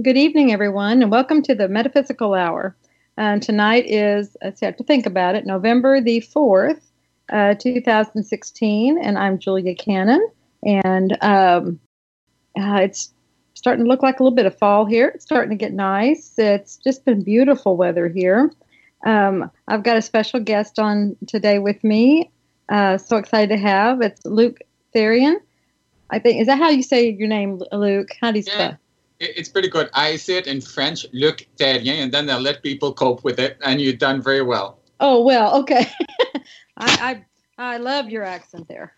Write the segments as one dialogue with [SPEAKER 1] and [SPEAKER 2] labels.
[SPEAKER 1] Good evening, everyone, and welcome to the Metaphysical Hour. Tonight is, I have to think about it, November the 4th, 2016, and I'm Julia Cannon. And it's starting to look like a little bit of fall here. It's starting to get nice. It's just been beautiful weather here. I've got a special guest on today with me. So excited to have. It's Luc Therrien. I think, is that how you say your name, Luc? How do you spell?
[SPEAKER 2] It's pretty good. I say it in French, Luc Therrien, and then I'll let people cope with it, and you've done very well.
[SPEAKER 1] Oh, well, okay. I love your accent there.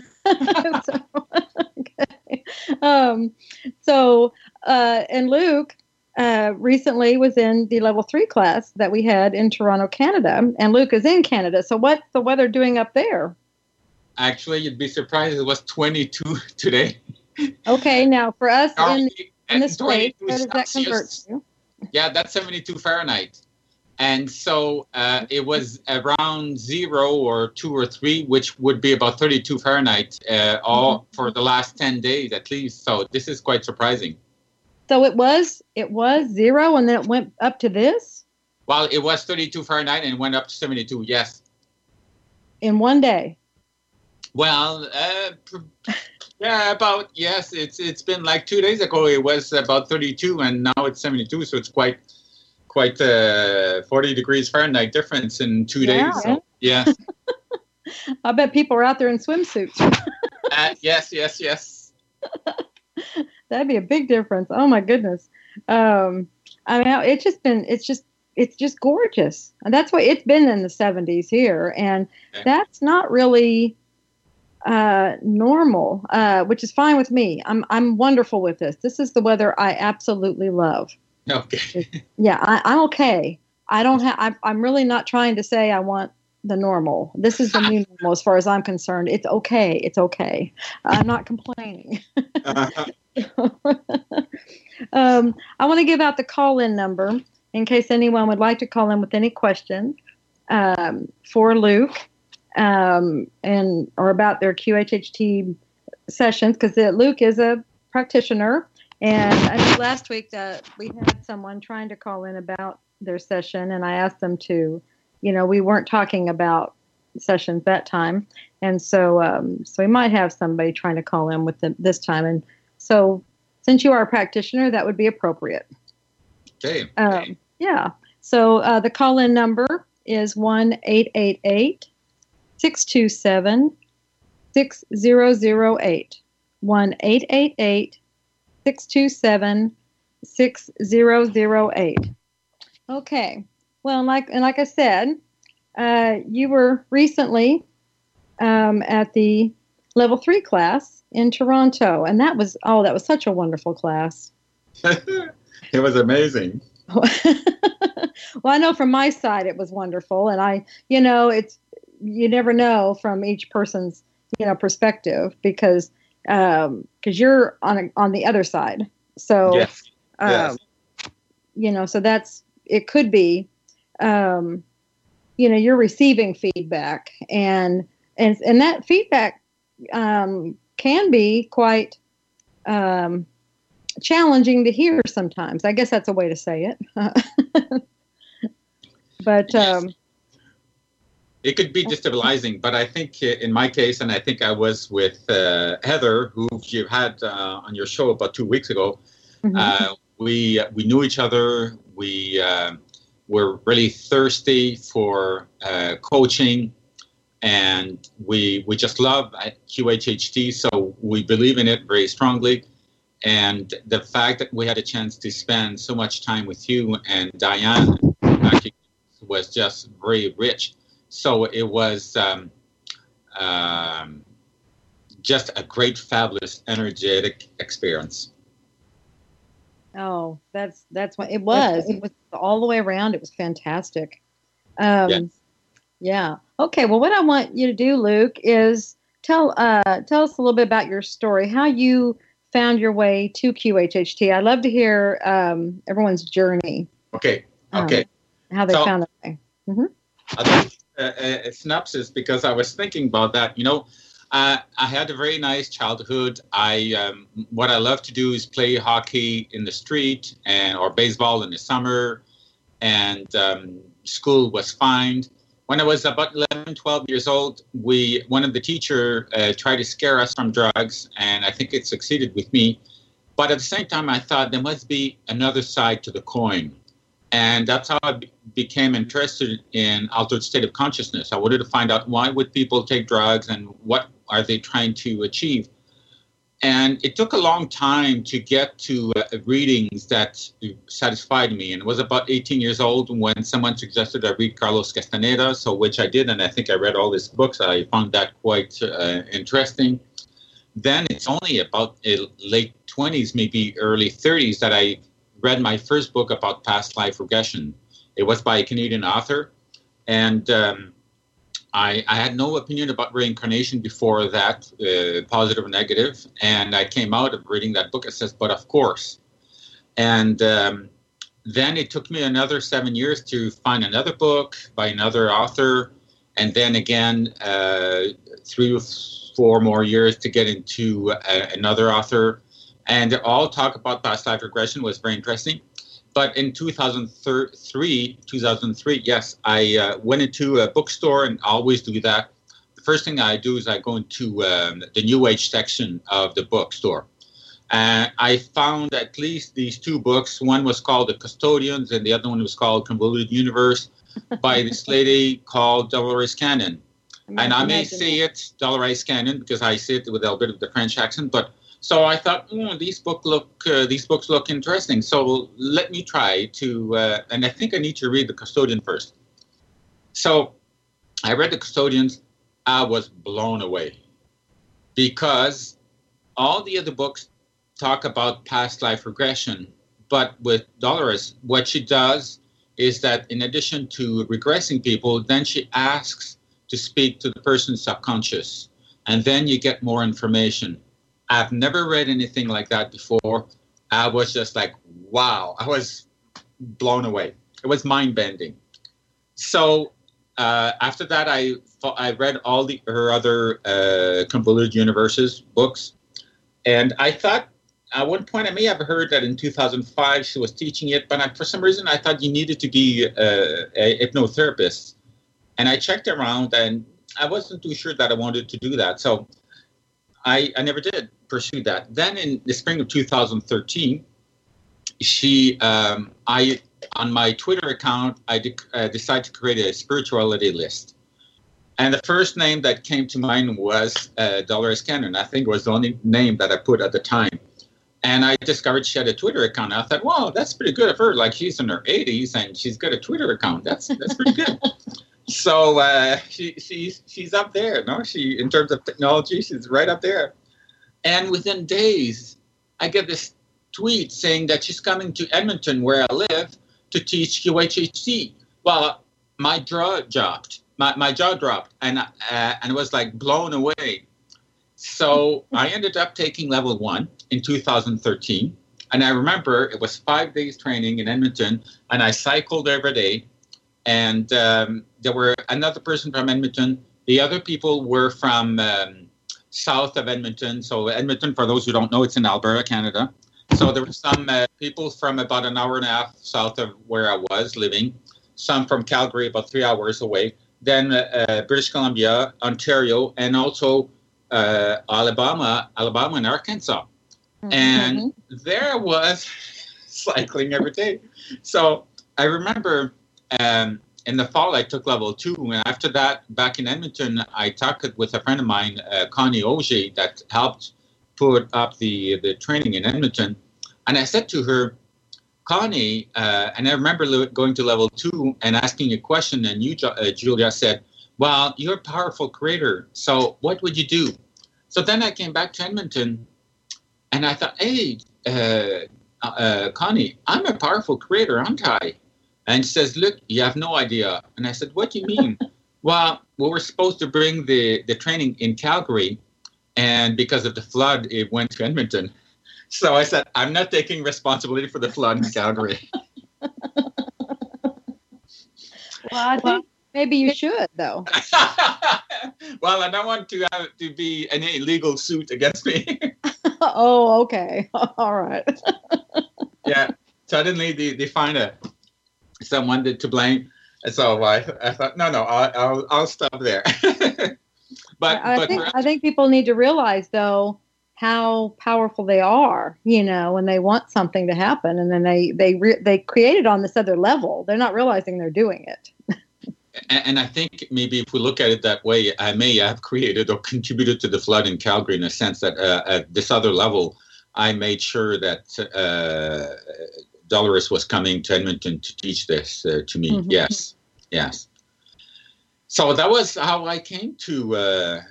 [SPEAKER 1] And Luc recently was in the level 3 class that we had in Toronto, Canada, and Luc is in Canada. So what's the weather doing up there?
[SPEAKER 2] Actually, you'd be surprised. It was 22 today.
[SPEAKER 1] Okay, now for us in the States, what does that convert to?
[SPEAKER 2] Yeah, that's 72 Fahrenheit. And so it was around 0 or 2 or 3, which would be about 32 Fahrenheit all for the last 10 days at least. So this is quite surprising.
[SPEAKER 1] So it was 0 and then it went up to this?
[SPEAKER 2] Well, it was 32 Fahrenheit and went up to 72, yes.
[SPEAKER 1] In one day?
[SPEAKER 2] Well, yeah, yes. It's been like 2 days ago. It was about 32, and now it's 72. So it's quite 40 degrees Fahrenheit difference in 2 days. So, yeah.
[SPEAKER 1] I bet people are out there in swimsuits.
[SPEAKER 2] Yes.
[SPEAKER 1] That'd be a big difference. Oh my goodness. I mean, it's just gorgeous. And that's why it's been in the 70s here, and that's not really normal, which is fine with me. I'm wonderful with this. This is the weather I absolutely love.
[SPEAKER 2] Okay.
[SPEAKER 1] Yeah, I'm okay. I'm really not trying to say I want the normal. This is the new normal as far as I'm concerned. It's okay. It's okay. I'm not complaining. I want to give out the call-in number in case anyone would like to call in with any questions for Luc. Or about their QHHT sessions, because Luc is a practitioner. And I know last week that we had someone trying to call in about their session, and I asked them to, we weren't talking about sessions that time, and so we might have somebody trying to call in with them this time. And so, since you are a practitioner, that would be appropriate.
[SPEAKER 2] Okay.
[SPEAKER 1] Yeah. So the call-in number is 1-888. 627-6008. 1-888-627-6008. Okay. Well, like I said, you were recently at the level 3 class in Toronto, and that was such a wonderful class.
[SPEAKER 2] It was amazing.
[SPEAKER 1] Well, I know from my side it was wonderful, and you never know from each person's, perspective because you're on the other side. So,
[SPEAKER 2] yes.
[SPEAKER 1] So it could be, you're receiving feedback and that feedback can be quite challenging to hear sometimes. I guess that's a way to say it. But
[SPEAKER 2] it could be destabilizing, but I think in my case, and I think I was with Heather, who you had on your show about 2 weeks ago. We knew each other. We were really thirsty for coaching, and we just love QHHT. So we believe in it very strongly. And the fact that we had a chance to spend so much time with you and Diane was just very rich. So it was just a great, fabulous, energetic experience.
[SPEAKER 1] Oh, that's what it was. It was all the way around. It was fantastic.
[SPEAKER 2] Yes.
[SPEAKER 1] Yeah. Okay. Well, what I want you to do, Luc, is tell us a little bit about your story, how you found your way to QHHT. I'd love to hear everyone's journey.
[SPEAKER 2] Okay.
[SPEAKER 1] How they found their way.
[SPEAKER 2] I'll do a synopsis because I was thinking about that. I had a very nice childhood. What I love to do is play hockey in the street or baseball in the summer, and school was fine. When I was about 11, 12 years old, one of the teachers tried to scare us from drugs, and I think it succeeded with me. But at the same time, I thought there must be another side to the coin. And that's how I became interested in altered state of consciousness. I wanted to find out why would people take drugs and what are they trying to achieve. And it took a long time to get to readings that satisfied me. And it was about 18 years old when someone suggested I read Carlos Castaneda, so which I did. And I think I read all his books. I found that quite interesting. Then it's only about late 20s, maybe early 30s, that I read my first book about past life regression. It was by a Canadian author. And I had no opinion about reincarnation before that, positive or negative. And I came out of reading that book and says, but of course. And then it took me another 7 years to find another book by another author. And then again, 3 or 4 more years to get into another author. And all talk about past life regression was very interesting. But in 2003, yes, I went into a bookstore, and I always do that. The first thing I do is I go into the New Age section of the bookstore. And I found at least these 2 books. One was called The Custodians, and the other one was called Convoluted Universe by this lady called Dolores Cannon. And I may say it, Dolores Cannon, because I say it with a bit of the French accent, but so I thought, these books look interesting. So let me try to, and I think I need to read The Custodian first. So I read The Custodians. I was blown away because all the other books talk about past life regression, but with Dolores, what she does is that in addition to regressing people, then she asks to speak to the person's subconscious, and then you get more information. I've never read anything like that before. I was just like, wow. I was blown away. It was mind-bending. So after that, I read all her other Convoluted Universes books. And I thought, at one point, I may have heard that in 2005 she was teaching it, but for some reason I thought you needed to be a hypnotherapist. And I checked around, and I wasn't too sure that I wanted to do that. So I never did pursue that. Then in the spring of 2013, on my Twitter account, I decided to create a spirituality list. And the first name that came to mind was Dolores Cannon. I think it was the only name that I put at the time. And I discovered she had a Twitter account. I thought, wow, that's pretty good of her. Like, she's in her 80s and she's got a Twitter account. That's pretty good. So she's up there, no? In terms of technology, she's right up there. And within days, I get this tweet saying that she's coming to Edmonton, where I live, to teach QHHT. Well, my jaw dropped. My jaw dropped, and I was like blown away. So I ended up taking level 1 in 2013. And I remember it was 5 days training in Edmonton, and I cycled every day. And there were another person from Edmonton. The other people were from south of Edmonton. So Edmonton, for those who don't know, it's in Alberta, Canada. So there were some people from about an hour and a half south of where I was living. Some from Calgary, about 3 hours away. Then British Columbia, Ontario, and also Alabama and Arkansas. Mm-hmm. And there I was cycling every day. So I remember in the fall, I took level 2. And after that, back in Edmonton, I talked with a friend of mine, Connie Auger, that helped put up the training in Edmonton. And I said to her, Connie, and I remember going to level 2 and asking a question, and you, Julia, said, well, you're a powerful creator, so what would you do? So then I came back to Edmonton, and I thought, hey, Connie, I'm a powerful creator, aren't I? And she says, look, you have no idea. And I said, what do you mean? Well, we were supposed to bring the training in Calgary, and because of the flood, it went to Edmonton. So I said, I'm not taking responsibility for the flood in Calgary.
[SPEAKER 1] Well, Maybe you should, though.
[SPEAKER 2] Well, I don't want to have to be any legal suit against me.
[SPEAKER 1] Oh, okay. All right.
[SPEAKER 2] Yeah. Suddenly they find someone to blame. So I thought, no, I'll stop there.
[SPEAKER 1] I think people need to realize, though, how powerful they are, when they want something to happen, and then they create it on this other level. They're not realizing they're doing it.
[SPEAKER 2] And I think maybe if we look at it that way, I may have created or contributed to the flood in Calgary in a sense that at this other level, I made sure that Dolores was coming to Edmonton to teach this to me. Mm-hmm. Yes. So that was how I came to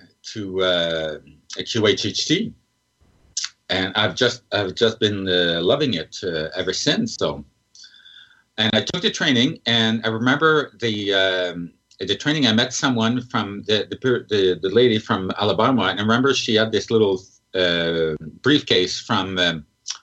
[SPEAKER 2] QHHT, and I've just been loving it ever since. So, and I took the training, and I remember the training. I met someone from the lady from Alabama, and I remember she had this little briefcase from the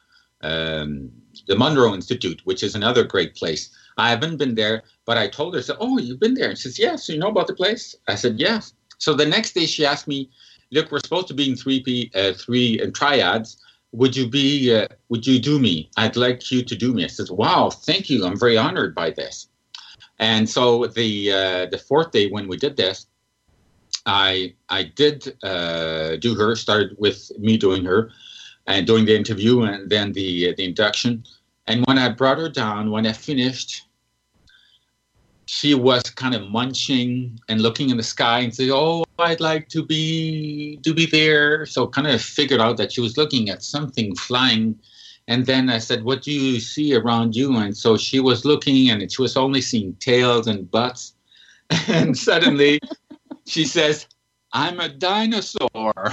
[SPEAKER 2] Monroe Institute, which is another great place. I haven't been there, but I told her, so, oh, you've been there? And she says, yes, you know about the place? I said, yes. So the next day she asked me, look, we're supposed to be in three triads. Would you do me? I'd like you to do me. I said, wow, thank you. I'm very honored by this. And so the fourth day when we did this, I did do her, started with me doing her and doing the interview and then the induction. And when I brought her down, when I finished, she was kind of munching and looking in the sky and saying, oh, I'd like to be there. So kind of figured out that she was looking at something flying. And then I said, what do you see around you? And so she was looking and she was only seeing tails and butts. And suddenly she says, I'm a dinosaur.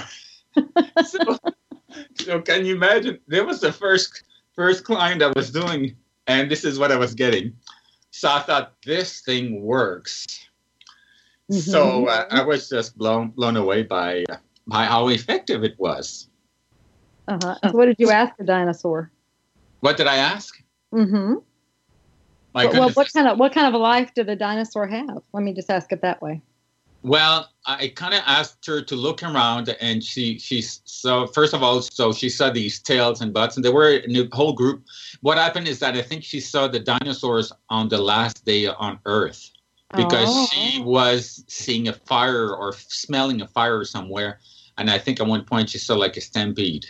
[SPEAKER 2] So can you imagine? There was the first client I was doing, and this is what I was getting. So I thought, this thing works. Mm-hmm. So I was just blown away by how effective it was.
[SPEAKER 1] Uh-huh. So what did you ask the dinosaur?
[SPEAKER 2] What did I ask?
[SPEAKER 1] Mm-hmm. Well, what kind of a life did a dinosaur have? Let me just ask it that way.
[SPEAKER 2] Well, I kind of asked her to look around, and so first of all, so she saw these tails and butts, and they were in a whole group. What happened is that I think she saw the dinosaurs on the last day on Earth because she was seeing a fire or smelling a fire somewhere, and I think at one point she saw like a stampede,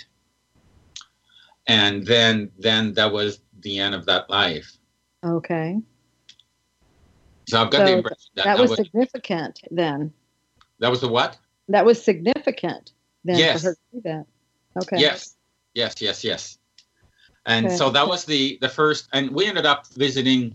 [SPEAKER 2] and then that was the end of that life.
[SPEAKER 1] Okay.
[SPEAKER 2] So I've got the impression
[SPEAKER 1] that was significant then.
[SPEAKER 2] That was the what?
[SPEAKER 1] That was significant then
[SPEAKER 2] yes.
[SPEAKER 1] for her to do that. Okay.
[SPEAKER 2] Yes. And so that was the first, and we ended up visiting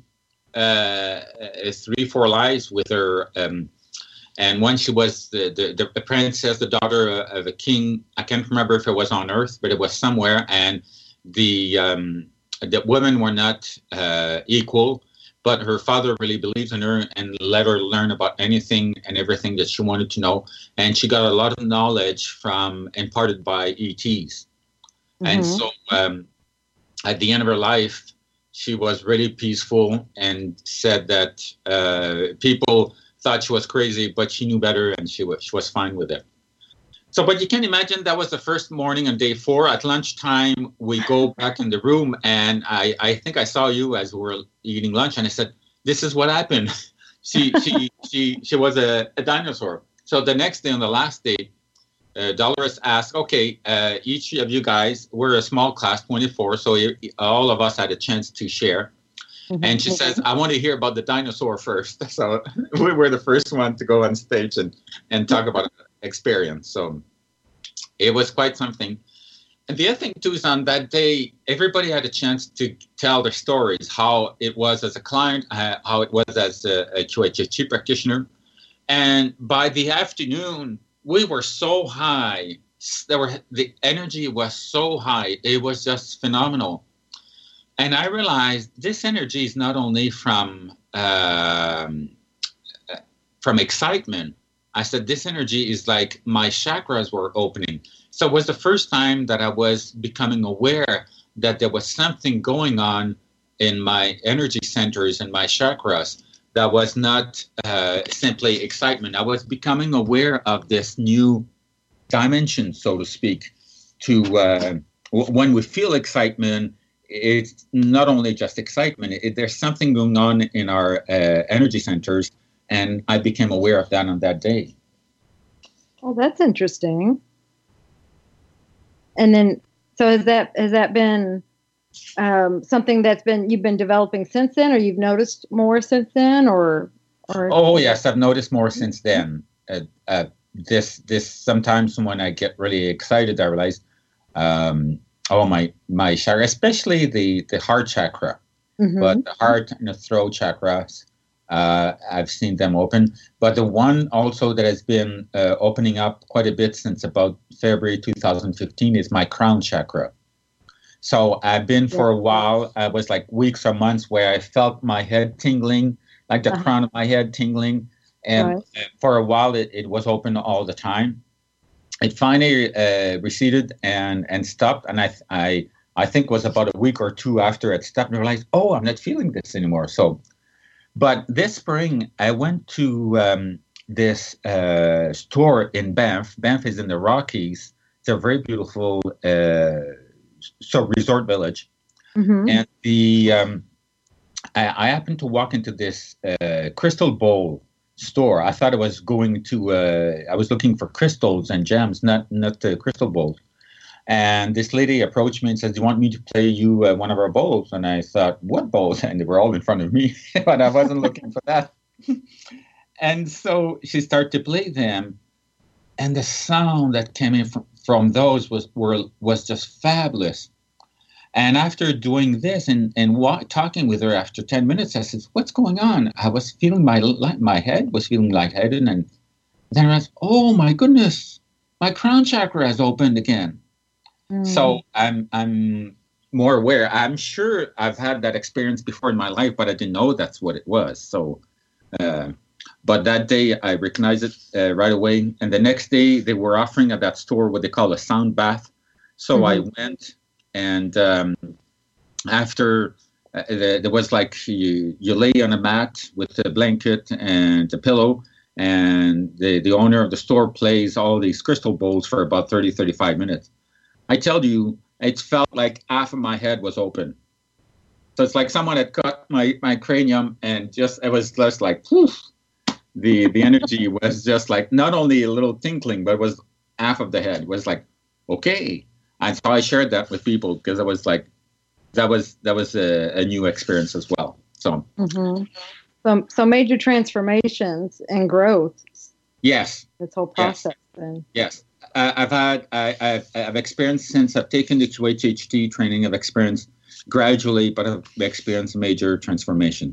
[SPEAKER 2] 3-4 lives with her. And when she was the princess, the daughter of a king, I can't remember if it was on Earth, but it was somewhere. And the women were not equal. But her father really believed in her and let her learn about anything and everything that she wanted to know. And she got a lot of knowledge imparted by ETs. Mm-hmm. And so at the end of her life, she was really peaceful and said that people thought she was crazy, but she knew better and she was fine with it. So, but you can imagine that was the first morning on day 4. At lunchtime, we go back in the room, and I think I saw you as we were eating lunch, and I said, "This is what happened." She was a dinosaur. So the next day, on the last day, Dolores asked, "Okay, each of you guys, we're a small class, 24, so all of us had a chance to share." Mm-hmm. And she says, "I want to hear about the dinosaur first." So we were the first one to go on stage and talk about experience. So it was quite something. And the other thing too is on that day, everybody had a chance to tell their stories, how it was as a client, how it was as a QHHT practitioner. And by the afternoon, we were so high. The energy was so high. It was just phenomenal. And I realized this energy is not only from excitement. I said, this energy is like my chakras were opening. So it was the first time that I was becoming aware that there was something going on in my energy centers and my chakras that was not simply excitement. I was becoming aware of this new dimension, so to speak, to when we feel excitement, it's not only just excitement. There's something going on in our energy centers, and I became aware of that on that day.
[SPEAKER 1] Oh, that's interesting. And then, so has that been something you've been developing since then, or you've noticed more since then, or?
[SPEAKER 2] Oh yes, I've noticed more since then. This sometimes when I get really excited, I realize, my chakra, especially the heart chakra, but the heart and the throat chakras, I've seen them open. But the one also that has been opening up quite a bit since about February 2015 is my crown chakra. So I've been for a while, I was like weeks or months where I felt my head tingling, like the crown of my head tingling. And for a while, it was open all the time. It finally receded and stopped. And I think it was about a week or two after it stopped, and I realized, oh, I'm not feeling this anymore. So, but this spring, I went to this store in Banff. Banff is in the Rockies. It's a very beautiful resort village. And I happened to walk into this crystal bowl store. I thought I was going to, I was looking for crystals and gems, not crystal bowls. And this lady approached me and said, "Do you want me to play you one of our bowls?" And I thought, "What bowls?" And they were all in front of me, but I wasn't looking for that. And so she started to play them, and the sound that came in from those was just fabulous. And after doing this and talking with her after 10 minutes, I said, "What's going on?" I was feeling my head was feeling lightheaded. And then I said, "Oh my goodness, my crown chakra has opened again." So I'm more aware. I'm sure I've had that experience before in my life, but I didn't know that's what it was. So, but that day I recognized it right away. And the next day they were offering at that store what they call a sound bath. So I went. And after there was like you lay on a mat with a blanket and a pillow, and the owner of the store plays all these crystal bowls for about 30, 35 minutes. I tell you, it felt like half of my head was open. So it's like someone had cut my cranium, and it was just like, poof. The energy was just like not only a little tinkling, but it was half of the head. It was like, okay. And so I shared that with people because I was like, that was a new experience as well. So,
[SPEAKER 1] so major transformations and growth.
[SPEAKER 2] Yes.
[SPEAKER 1] This whole process.
[SPEAKER 2] Yes. I've experienced since I've taken the QHHT training. I've experienced gradually, but I've experienced a major transformation.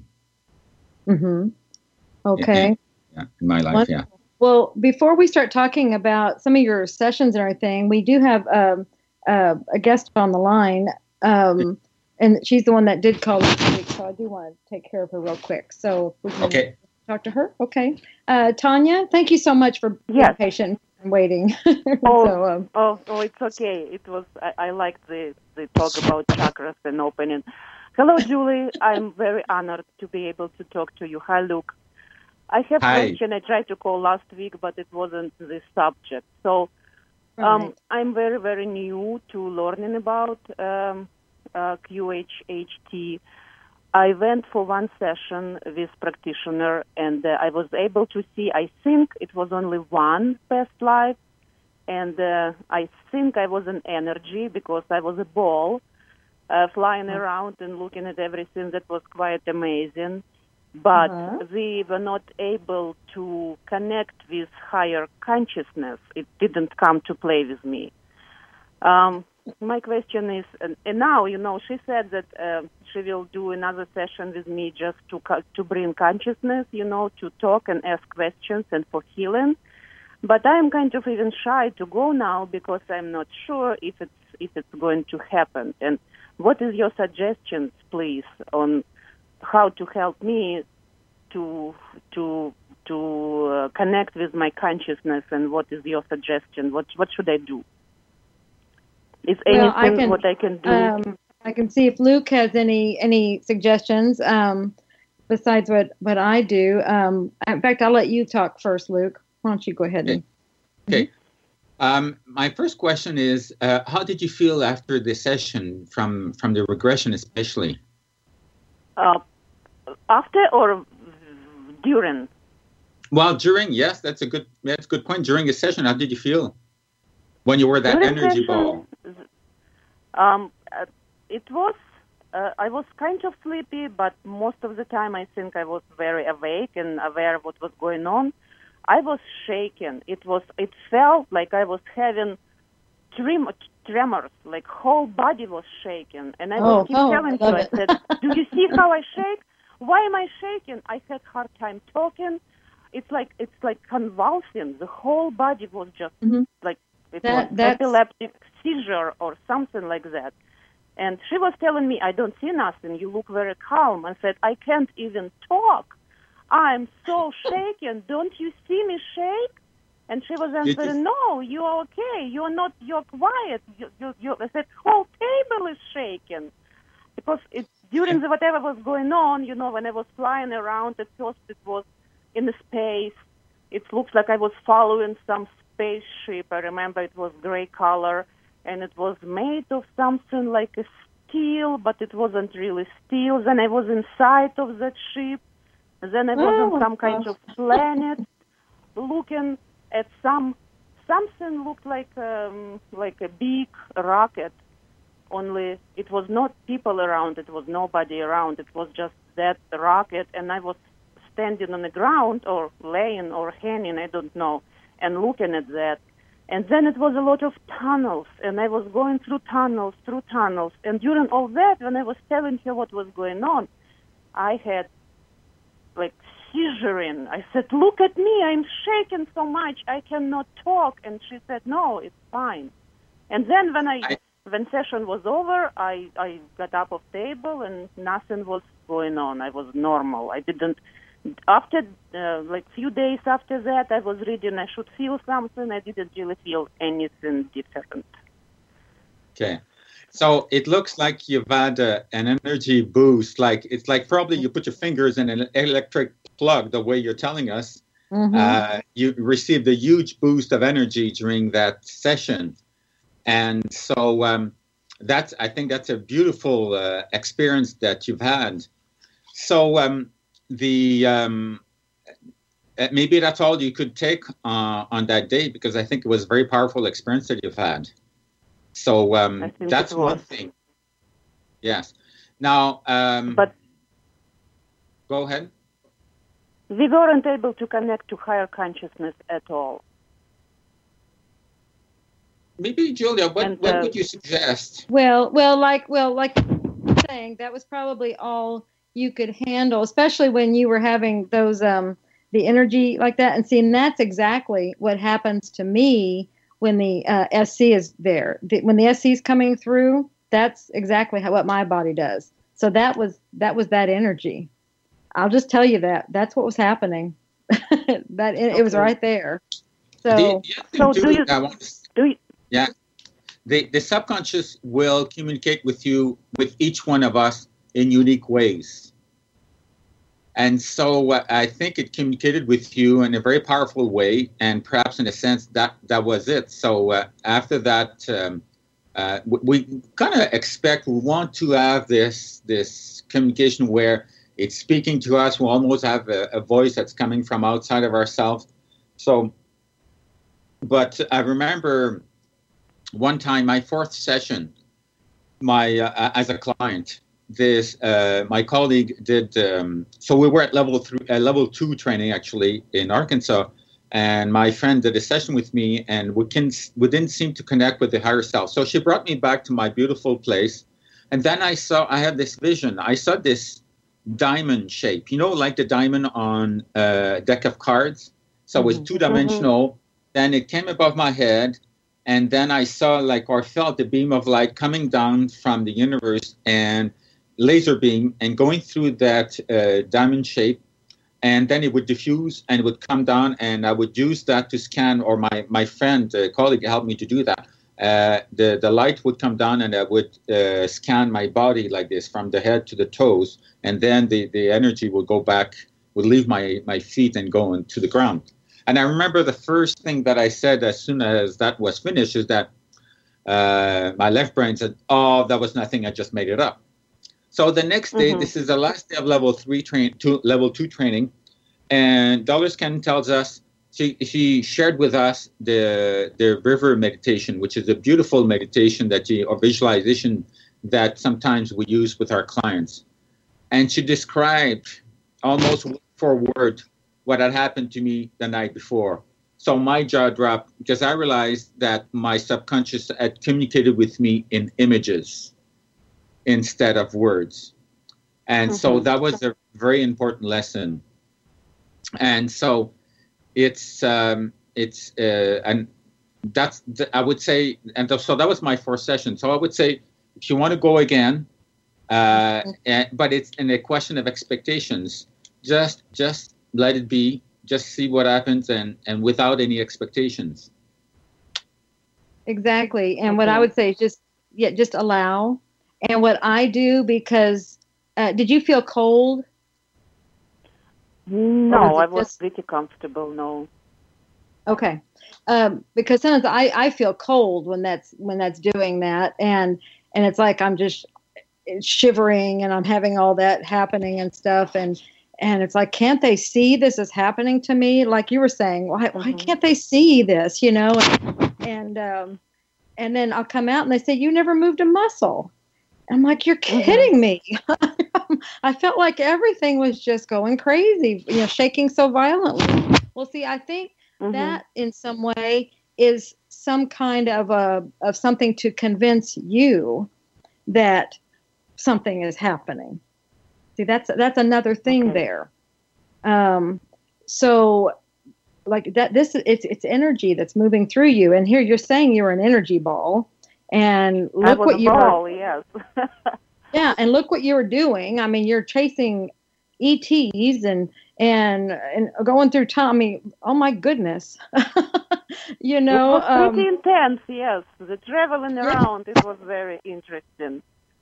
[SPEAKER 1] Okay.
[SPEAKER 2] In my life. Yeah.
[SPEAKER 1] Well, before we start talking about some of your sessions and everything, we do have a guest on the line, and she's the one that did call last week, so I do want to take care of her real quick. So if we can talk to her. Okay. Tanya, thank you so much for being patient and waiting.
[SPEAKER 3] It's okay. It was I liked the talk about chakras and opening. Hello, Julie. I'm very honored to be able to talk to you. Hi, Luke. I have a question. I tried to call last week, but it wasn't the subject. So I'm very, very new to learning about QHHT. I went for one session with practitioner, and I was able to see, I think it was only one past life, and I think I was an energy because I was a ball flying around and looking at everything. That was quite amazing. But we were not able to connect with higher consciousness. It didn't come to play with me. My question is, and now, she said that she will do another session with me just to bring consciousness, to talk and ask questions and for healing. But I'm kind of even shy to go now because I'm not sure if it's going to happen. And what is your suggestions, please, on how to help me to connect with my consciousness, and what is your suggestion? What should I do? Is anything what I can do?
[SPEAKER 1] I can see if Luke has any suggestions. besides what I do. In fact, I'll let you talk first, Luke. Why don't you go ahead?
[SPEAKER 2] Okay. My first question is, how did you feel after the session from the regression, especially?
[SPEAKER 3] After or during?
[SPEAKER 2] Well, during, yes, that's a good point. During the session, how did you feel when you were that
[SPEAKER 3] During
[SPEAKER 2] energy
[SPEAKER 3] session,
[SPEAKER 2] ball?
[SPEAKER 3] It was. I was kind of sleepy, but most of the time I think I was very awake and aware of what was going on. I was shaken. It felt like I was having tremors, like whole body was shaking. And I was telling you, I said, "Do you see how I shake? Why am I shaking?" I had hard time talking. It's like convulsing. The whole body was just like it was epileptic seizure or something like that. And she was telling me, "I don't see nothing. You look very calm." I said, "I can't even talk. I'm so shaken. Don't you see me shake?" And she was answering, "No, you're okay. You're quiet." I said, "Whole table is shaking." Because during whatever was going on, when I was flying around, at first it was in space. It looks like I was following some spaceship. I remember it was gray color, and it was made of something like a steel, but it wasn't really steel. Then I was inside of that ship. Then I was on some kind of planet, looking at something looked like a big rocket. Only it was not people around. It was nobody around. It was just that rocket, and I was standing on the ground or laying or hanging, I don't know, and looking at that. And then it was a lot of tunnels, and I was going through tunnels. And during all that, when I was telling her what was going on, I had like seizuring. I said, "Look at me, I'm shaking so much, I cannot talk." And she said, "No, it's fine." And then when session was over, I got up off table and nothing was going on. I was normal. I didn't. After few days after that, I was reading I should feel something. I didn't really feel anything different.
[SPEAKER 2] Okay. So it looks like you've had an energy boost. It's like probably you put your fingers in an electric plug, the way you're telling us. You received a huge boost of energy during that session. And so I think that's a beautiful experience that you've had. So maybe that's all you could take on that day, because I think it was a very powerful experience that you've had. So that's one thing. Yes. Now,
[SPEAKER 3] but
[SPEAKER 2] go ahead.
[SPEAKER 3] We weren't able to connect to higher consciousness at all.
[SPEAKER 2] Maybe, Julia, what would you suggest?
[SPEAKER 1] Well, like you're saying, that was probably all you could handle, especially when you were having those the energy like that. And seeing that's exactly what happens to me when the SC is there. When the SC is coming through, that's exactly what my body does. So that was that energy. I'll just tell you that's what was happening. It was right there. So
[SPEAKER 2] yeah, the subconscious will communicate with each one of us in unique ways. And so I think it communicated with you in a very powerful way, and perhaps in a sense that was it. So after that, we kind of we want to have this communication where it's speaking to us. We almost have a voice that's coming from outside of ourselves. So, but I remember one time, my fourth session, as a client, my colleague did. So we were at level 2 training actually in Arkansas, and my friend did a session with me, and we didn't seem to connect with the higher self. So she brought me back to my beautiful place, and then I had this vision. I saw this diamond shape, like the diamond on a deck of cards. So it was two-dimensional. Then it came above my head. And then I saw or felt the beam of light coming down from the universe and laser beam and going through that diamond shape. And then it would diffuse and it would come down, and I would use that to scan, or my friend, colleague helped me to do that. the light would come down and I would scan my body like this from the head to the toes, and then the energy would go back, would leave my feet and go into the ground. And I remember the first thing that I said as soon as that was finished is that my left brain said, "Oh, that was nothing. I just made it up." So the next day, this is the last day of level 2 training, and Dolores Cannon tells us, she shared with us the river meditation, which is a beautiful meditation or visualization that sometimes we use with our clients. And she described almost word for word what had happened to me the night before. So my jaw dropped because I realized that my subconscious had communicated with me in images instead of words. And so that was a very important lesson. And so and that's, I would say, and so that was my first session. So I would say, if you want to go again, but it's in a question of expectations, just let it be, just see what happens, and without any expectations.
[SPEAKER 1] Exactly. And what I would say is just allow. And what I do, because did you feel cold?
[SPEAKER 3] No, I was pretty comfortable. No.
[SPEAKER 1] Okay. Because sometimes I feel cold when that's doing that, and it's like I'm just shivering and I'm having all that happening and stuff, and it's like, can't they see this is happening to me? Like you were saying, why can't they see this? You know, and then I'll come out and they say, you never moved a muscle. I'm like, you're kidding me. I felt like everything was just going crazy, shaking so violently. Well, see, I think that in some way is some kind of something to convince you that something is happening. See, that's another thing there. So like that, it's energy that's moving through you. And here you're saying you're an energy ball. And look what you
[SPEAKER 3] were. Yes.
[SPEAKER 1] Yeah, and look what you were doing. I mean, you're chasing ETs and going through time. I mean, oh my goodness.
[SPEAKER 3] It was pretty intense. Yes, the traveling around, it was very interesting.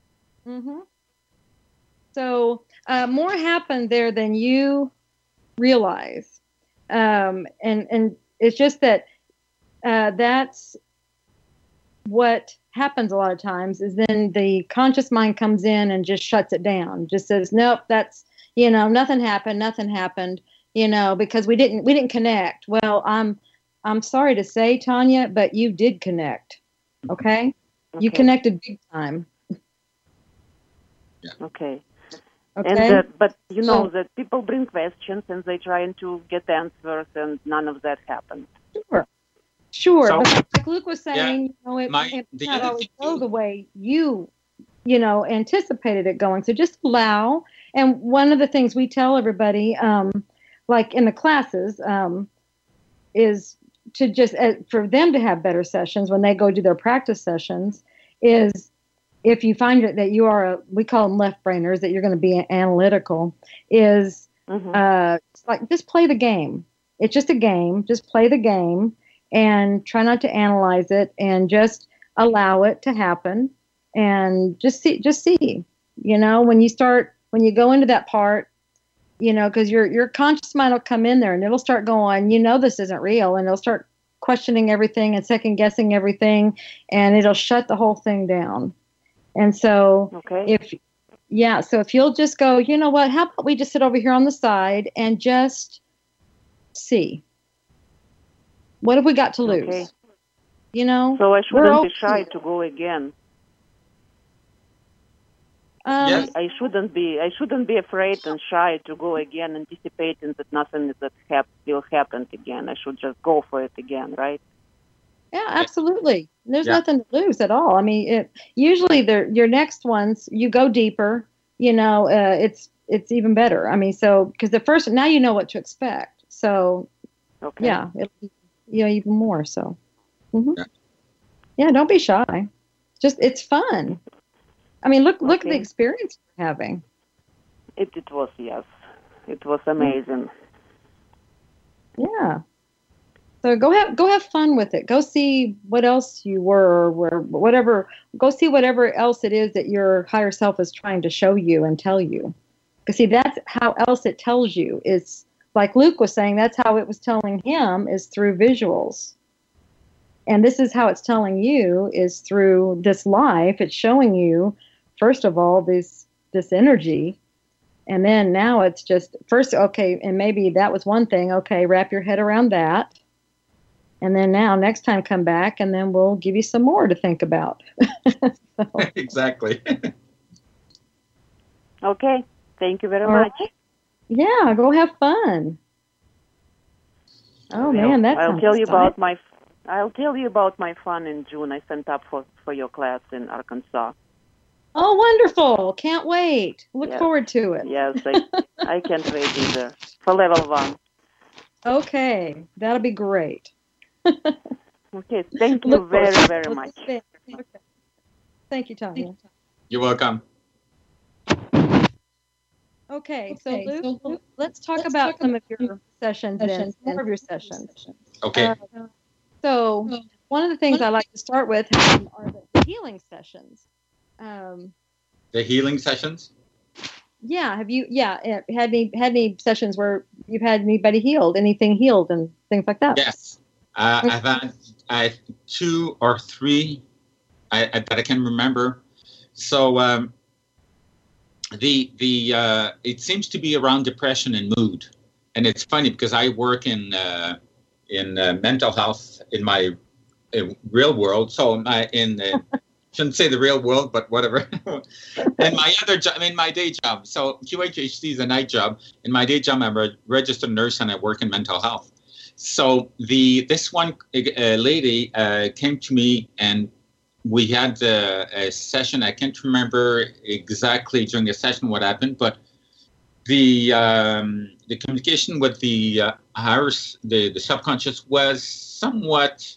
[SPEAKER 1] So more happened there than you realize, and it's just that that's what happens a lot of times, is then the conscious mind comes in and just shuts it down, just says, nope, that's, nothing happened, because we didn't connect. Well, I'm sorry to say, Tanya, but you did connect. Okay? You connected big time.
[SPEAKER 2] Yeah.
[SPEAKER 3] Okay. And but that people bring questions and they trying to get answers, and none of that happened.
[SPEAKER 1] Sure, so, but like Luke was saying, it might not always go the way you anticipated it going. So just allow. And one of the things we tell everybody, like in the classes, is to just for them to have better sessions when they go do their practice sessions. Is if you find that you are we call them left brainers, that you're going to be analytical. Is like just play the game. It's just a game. Just play the game. And try not to analyze it, and just allow it to happen, and just see, when you go into that part, because your conscious mind will come in there and it'll start going, this isn't real, and it'll start questioning everything and second guessing everything, and it'll shut the whole thing down. And so if you'll just go, you know what, how about we just sit over here on the side and just see. What have we got to lose?
[SPEAKER 3] Okay. So I shouldn't be shy to go again.
[SPEAKER 2] Yes.
[SPEAKER 3] I shouldn't be afraid and shy to go again, anticipating that nothing that will happen again. I should just go for it again, right?
[SPEAKER 1] Yeah, absolutely. There's nothing to lose at all. I mean, usually your next ones, you go deeper. It's even better. I mean, so because the first, now you know what to expect. So yeah, it'll be, even more so. Yeah, don't be shy. Just, it's fun. I mean, look at the experience we're having.
[SPEAKER 3] It was, yes. It was amazing.
[SPEAKER 1] Yeah. So go have fun with it. Go see what else you were, or whatever. Go see whatever else it is that your higher self is trying to show you and tell you. Because see, that's how else it tells you. It's like Luke was saying. That's how it was telling him, is through visuals. And this is how it's telling you, is through this life. It's showing you, first of all, this energy. And then now it's just, first, okay, and maybe that was one thing. Okay, wrap your head around that. And then now, next time, come back, and then we'll give you some more to think about. So.
[SPEAKER 2] Exactly.
[SPEAKER 3] Okay. Thank you very much.
[SPEAKER 1] Right. Yeah, go have fun. Oh, man, that's
[SPEAKER 3] I'll tell you about my fun in June. I sent up for your class in Arkansas.
[SPEAKER 1] Oh, wonderful. Can't wait. Look forward to it.
[SPEAKER 3] Yes, I can't wait either. For level 1.
[SPEAKER 1] Okay, that'll be great.
[SPEAKER 3] Okay, thank you very, very much.
[SPEAKER 1] Okay. Thank you, Tanya.
[SPEAKER 2] You're welcome.
[SPEAKER 1] Okay, so Luke, let's talk about some of your sessions then, more of your sessions.
[SPEAKER 2] Okay.
[SPEAKER 1] So one of the things I like to start with are the healing sessions.
[SPEAKER 2] The healing sessions?
[SPEAKER 1] Yeah, have you had any sessions where you've had anybody healed, anything healed and things like that?
[SPEAKER 2] Yes. I've had 2 or 3 that I can remember. So it seems to be around depression and mood, and it's funny because I work in mental health in my real world. So shouldn't say the real world, but whatever. And my other job, my day job. So QHHC is a night job. In my day job, I'm a registered nurse and I work in mental health. So this one lady came to me and we had a session. I can't remember exactly during the session what happened, but the communication with the the subconscious was somewhat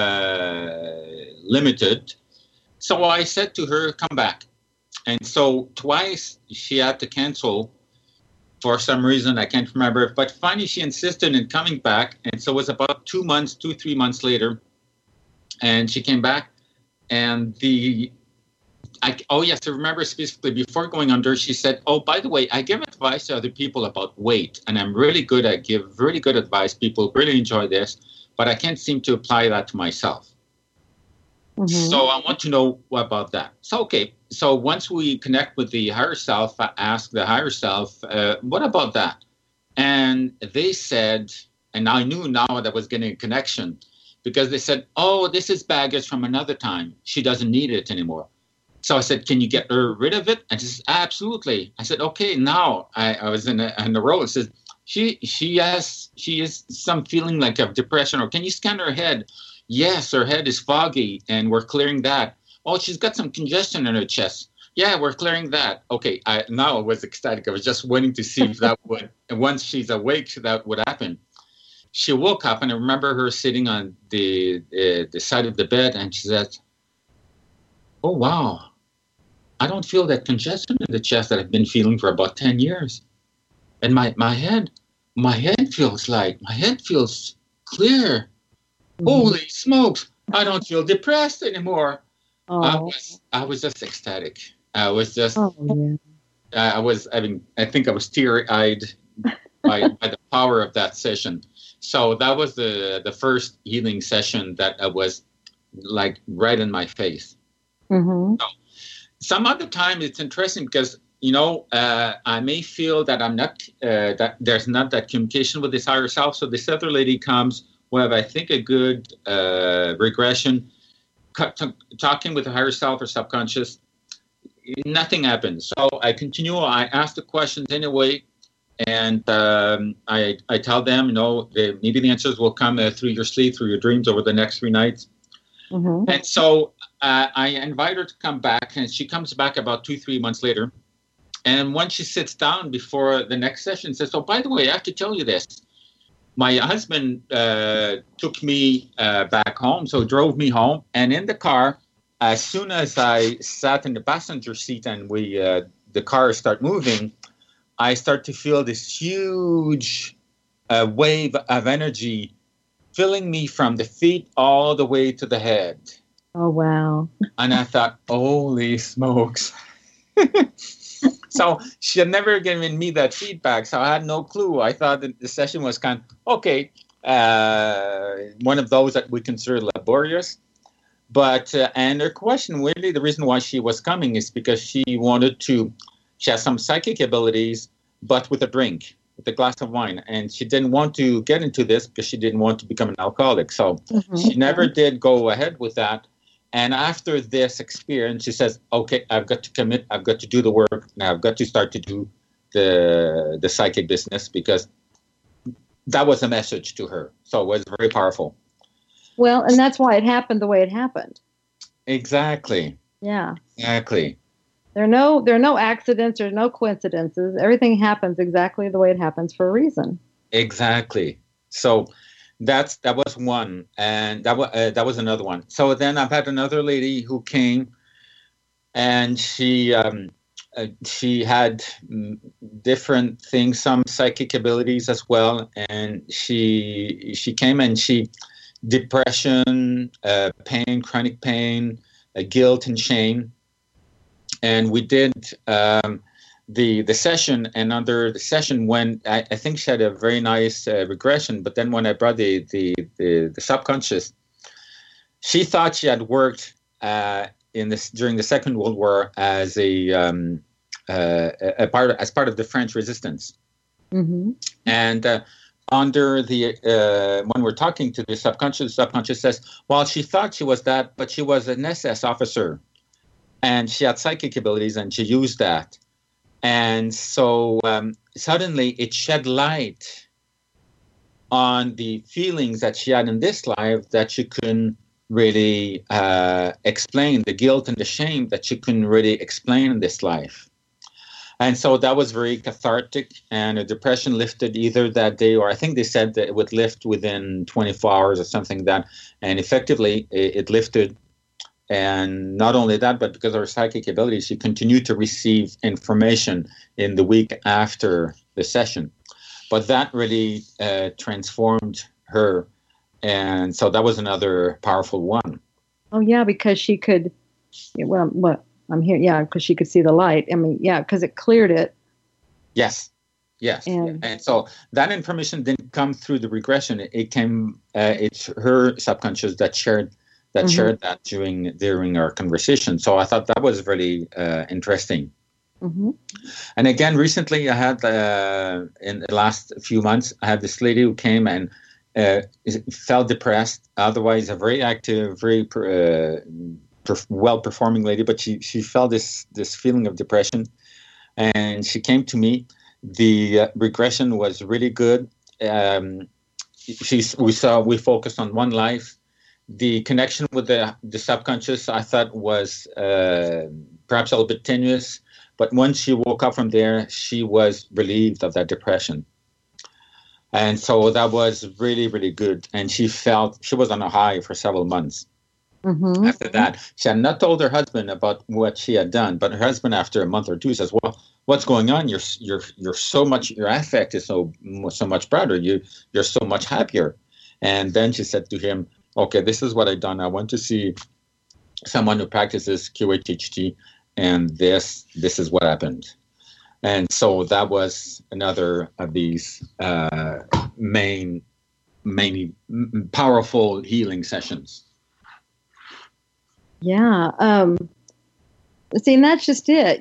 [SPEAKER 2] limited. So I said to her, come back. And so twice she had to cancel for some reason. I can't remember. But finally she insisted in coming back. And so it was about 3 months later. And she came back. And I remember specifically before going under, she said, oh, by the way, I give advice to other people about weight. And I'm really good. I give really good advice. People really enjoy this. But I can't seem to apply that to myself. Mm-hmm. So I want to know about that. So, okay. So once we connect with the higher self, I ask the higher self, what about that? And they said, and I knew now that I was getting a connection, because they said, oh, this is baggage from another time. She doesn't need it anymore. So I said, can you get her rid of it? And she said, absolutely. I said, okay, now I was in the role. It says, she has some feeling like of depression, or can you scan her head? Yes, her head is foggy, and we're clearing that. Oh, she's got some congestion in her chest. Yeah, we're clearing that. Okay, now I was ecstatic. I was just waiting to see if that would, and once she's awake, that would happen. She woke up, and I remember her sitting on the side of the bed, and she said, oh, wow, I don't feel that congestion in the chest that I've been feeling for about 10 years. And my head feels clear. Mm-hmm. Holy smokes, I don't feel depressed anymore. Oh. I was just ecstatic. I was just, I think I was teary-eyed by the power of that session. So that was the first healing session that was like right in my face. Mm-hmm. So, some other time it's interesting because, I may feel that I'm not, that there's not that communication with this higher self. So this other lady comes, we have, I think, a good regression, talking with the higher self or subconscious. Nothing happens. So I continue. I ask the questions anyway, and I tell them, maybe the answers will come through your sleep, through your dreams over the next 3 nights. Mm-hmm. And so I invite her to come back, and she comes back about 2-3 months later. And when she sits down before the next session, says, oh, by the way, I have to tell you this. My husband took me back home, so drove me home. And in the car, as soon as I sat in the passenger seat and the car start moving, I start to feel this huge wave of energy filling me from the feet all the way to the head.
[SPEAKER 1] Oh, wow.
[SPEAKER 2] And I thought, holy smokes. So she had never given me that feedback, so I had no clue. I thought that the session was kind of, okay, one of those that we consider laborious. But, and her question, really, the reason why she was coming is because she has some psychic abilities, but with a drink, with a glass of wine. And she didn't want to get into this because she didn't want to become an alcoholic. So she never did go ahead with that. And after this experience, she says, okay, I've got to commit, I've got to do the work, now I've got to start to do the psychic business, because that was a message to her. So it was very powerful.
[SPEAKER 1] Well, and that's why it happened the way it happened.
[SPEAKER 2] Exactly.
[SPEAKER 1] Yeah.
[SPEAKER 2] Exactly.
[SPEAKER 1] There are no accidents, there's no coincidences. Everything happens exactly the way it happens for a reason.
[SPEAKER 2] Exactly. So that was one, and that was another one. So then I've had another lady who came, and she had different things, some psychic abilities as well, and she came, and she depression, pain, chronic pain, guilt and shame, and we did the session, and under the session, when I think she had a very nice regression, but then when I brought the subconscious, she thought she had worked during the Second World War as part of the French resistance, and under when we're talking to the subconscious says, well, she thought she was that, but she was an SS officer, and she had psychic abilities, and she used that. And so suddenly it shed light on the feelings that she had in this life that she couldn't really explain, the guilt and the shame that she couldn't really explain in this life. And so that was very cathartic, and the depression lifted either that day, or I think they said that it would lift within 24 hours or something like that. And effectively it lifted. And not only that, but because of her psychic abilities, she continued to receive information in the week after the session. But that really transformed her. And so that was another powerful one.
[SPEAKER 1] Oh, yeah, because she could, well, what I'm here, yeah, because she could see the light. I mean, yeah, because it cleared it.
[SPEAKER 2] Yes. And so that information didn't come through the regression. It came, it's her subconscious that shared that during our conversation. So I thought that was really interesting. And again, recently I had, in the last few months, I had this lady who came and felt depressed, otherwise a very active, very well-performing lady, but she felt this feeling of depression. And she came to me. The regression was really good. We focused on one life. The connection with the subconscious, I thought, was perhaps a little bit tenuous, but once she woke up from there, she was relieved of that depression. And so that was really, really good. And she felt she was on a high for several months. After that, she had not told her husband about what she had done, but her husband, after a month or two, says, well, what's going on? You're so much, your affect is so much brighter. You're so much happier. And then she said to him, okay, this is what I've done. I went to see someone who practices QHHT, and this is what happened. And so that was another of these mainly powerful healing sessions.
[SPEAKER 1] Yeah. See, and that's just it.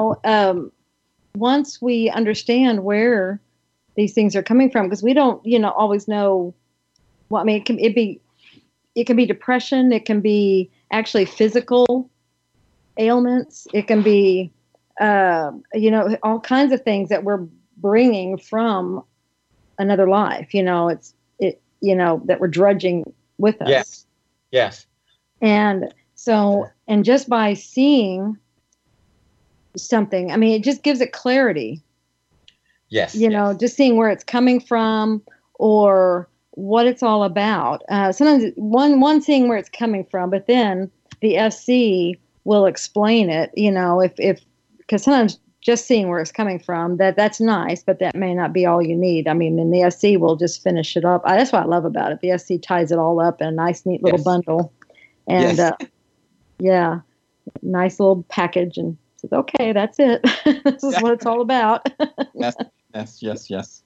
[SPEAKER 1] Once we understand where these things are coming from, because we don't, always know what, I mean, it can be depression. It can be actually physical ailments. It can be, all kinds of things that we're bringing from another life. That we're drudging with us.
[SPEAKER 2] Yes.
[SPEAKER 1] And so, and just by seeing something, I mean, it just gives it clarity.
[SPEAKER 2] Yes.
[SPEAKER 1] Just seeing where it's coming from or what it's all about. Sometimes one seeing where it's coming from, but then the SC will explain it, because sometimes just seeing where it's coming from, that's nice, but that may not be all you need. I mean, and the SC will just finish it up. That's what I love about it. The SC ties it all up in a nice, neat little bundle. And yeah, nice little package, and says, okay, that's it. This is what it's all about.
[SPEAKER 2] yes.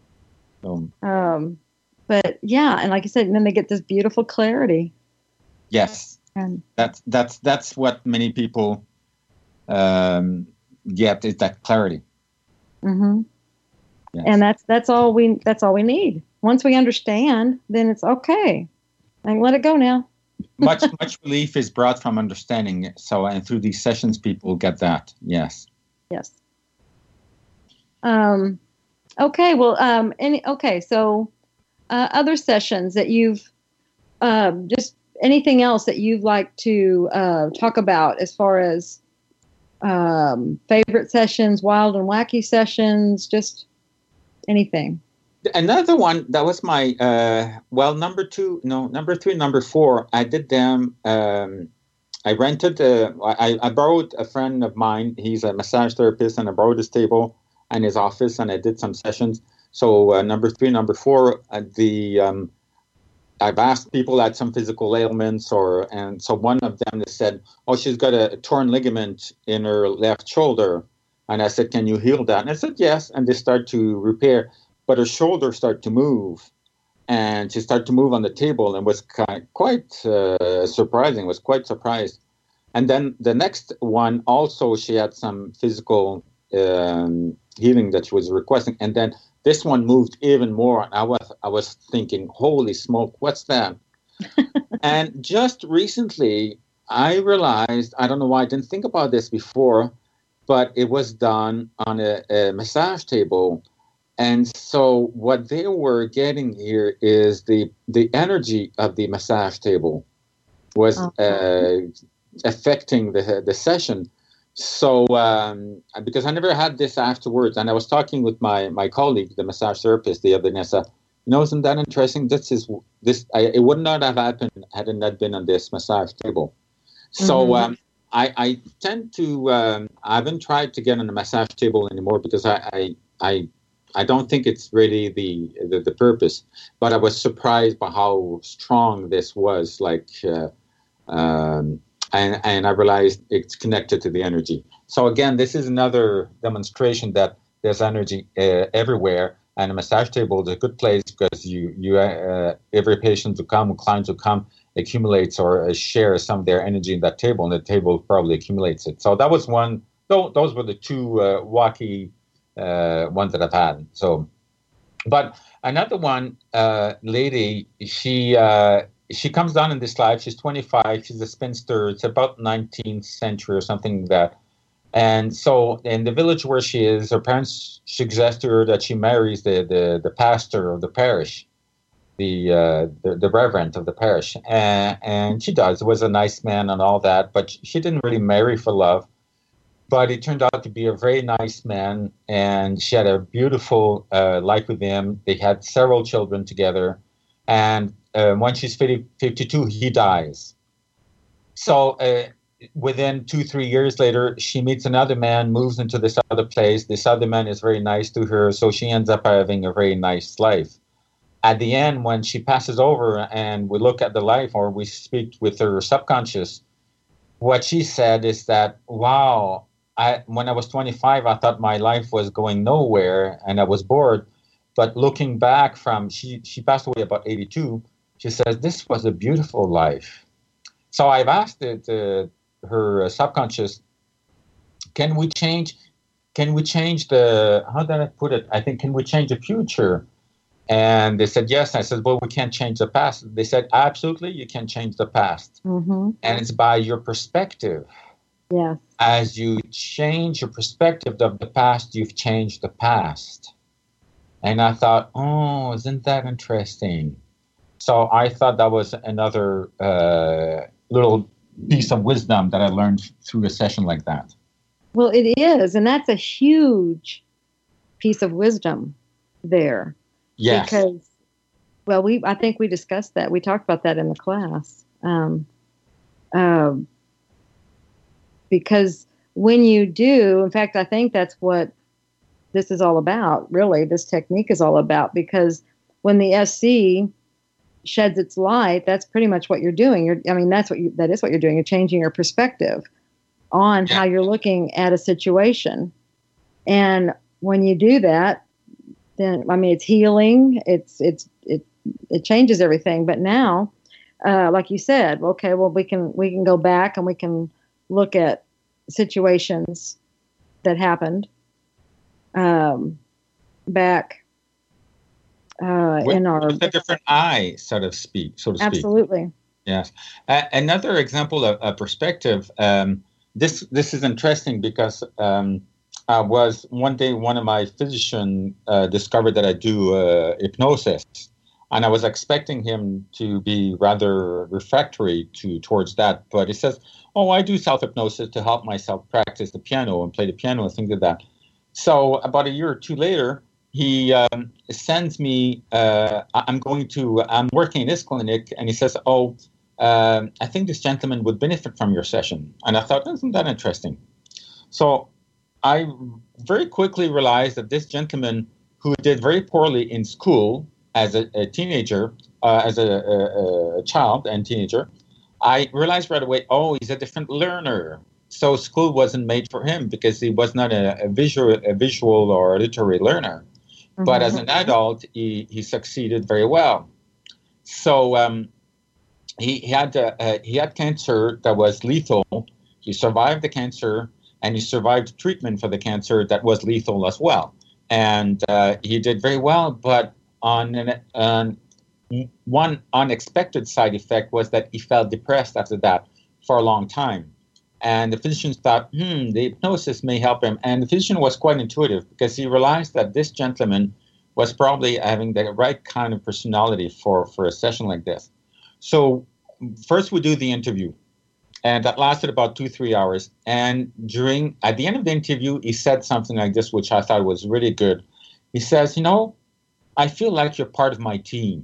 [SPEAKER 1] But yeah, and like I said, and then they get this beautiful clarity.
[SPEAKER 2] Yes,
[SPEAKER 1] and
[SPEAKER 2] that's what many people get, is that clarity.
[SPEAKER 1] Mm-hmm. Yes. And that's all we need. Once we understand, then it's okay. I can let it go now.
[SPEAKER 2] much relief is brought from understanding. So, and through these sessions, people get that. Yes.
[SPEAKER 1] Okay. Well. So, other sessions that you've just anything else that you'd like to talk about as far as favorite sessions, wild and wacky sessions, just anything.
[SPEAKER 2] Another one that was my number 2, number 3, number 4. I did them. I rented. I borrowed a friend of mine. He's a massage therapist, and I borrowed his table and his office, and I did some sessions. So number 3, number 4, I've asked people that had some physical ailments, and so one of them said, "Oh, she's got a torn ligament in her left shoulder," and I said, "Can you heal that?" And I said, "Yes," and they start to repair. But her shoulder started to move, and she started to move on the table, and was quite surprising. Was quite surprised. And then the next one, also, she had some physical healing that she was requesting, and then this one moved even more. And I was thinking, "Holy smoke, what's that?" And just recently, I realized, I don't know why I didn't think about this before, but it was done on a massage table. And so what they were getting here is the energy of the massage table was affecting the session. So because I never had this afterwards, and I was talking with my colleague, the massage therapist, the other day, and I said, isn't that interesting? It would not have happened had it not been on this massage table. So I tend to I haven't tried to get on a massage table anymore because I don't think it's really the purpose, but I was surprised by how strong this was. And I realized it's connected to the energy. So again, this is another demonstration that there's energy everywhere, and a massage table is a good place because every patient client who come accumulates or shares some of their energy in that table, and the table probably accumulates it. So that was one. Those were the 2 wacky ones that I've had. So, but another one, lady, she comes down in this life. She's 25. She's a spinster. It's about 19th century or something like that. And so in the village where she is, her parents suggest to her that she marries the pastor of the parish, the reverend of the parish. And she does. It was a nice man and all that, but she didn't really marry for love. But it turned out to be a very nice man, and she had a beautiful life with him. They had several children together. And when she's 52, he dies. So within 2-3 years later, she meets another man, moves into this other place. This other man is very nice to her, so she ends up having a very nice life. At the end, when she passes over and we look at the life, or we speak with her subconscious, what she said is that, wow, when I was 25, I thought my life was going nowhere and I was bored. But looking back she passed away about 82, she says, this was a beautiful life. So I've asked her subconscious, can we change how did I put it? I think, can we change the future? And they said, yes. I said, well, we can't change the past. They said, absolutely, you can change the past. Mm-hmm. And it's by your perspective.
[SPEAKER 1] Yes.
[SPEAKER 2] As you change your perspective of the past, you've changed the past. And I thought, oh, isn't that interesting? So I thought that was another little piece of wisdom that I learned through a session like that.
[SPEAKER 1] Well, it is. And that's a huge piece of wisdom there.
[SPEAKER 2] Yes.
[SPEAKER 1] Because, well, I think we discussed that. We talked about that in the class. Because when you do, in fact, I think that's what this is all about, really. This technique is all about, because when the SC sheds its light, that's pretty much what you're doing. That is what you're doing. You're changing your perspective on how you're looking at a situation. And when you do that, then, it's healing. It changes everything. But now, like you said, okay, well, we can go back and we can look at situations that happened back in our,
[SPEAKER 2] with a different eye, so to speak.
[SPEAKER 1] Absolutely.
[SPEAKER 2] Yes. Another example of perspective. This is interesting because was one day one of my physicians discovered that I do hypnosis, and I was expecting him to be rather refractory towards that, but he says, "Oh, I do self-hypnosis to help myself practice the piano and play the piano and things like that." So about a year or two later, he sends me. I'm working in his clinic, and he says, "Oh, I think this gentleman would benefit from your session." And I thought, isn't that interesting? So I very quickly realized that this gentleman, who did very poorly in school as a teenager, as a child and teenager, I realized right away, oh, he's a different learner. So school wasn't made for him because he was not a visual or auditory learner. Mm-hmm. But as an adult, he succeeded very well. So he had cancer that was lethal. He survived the cancer, and he survived treatment for the cancer that was lethal as well. And he did very well, but on one unexpected side effect was that he felt depressed after that for a long time. And the physicians thought, the hypnosis may help him. And the physician was quite intuitive, because he realized that this gentleman was probably having the right kind of personality for a session like this. So first we do the interview, and that lasted about 2-3 hours. And at the end of the interview, he said something like this, which I thought was really good. He says, I feel like you're part of my team.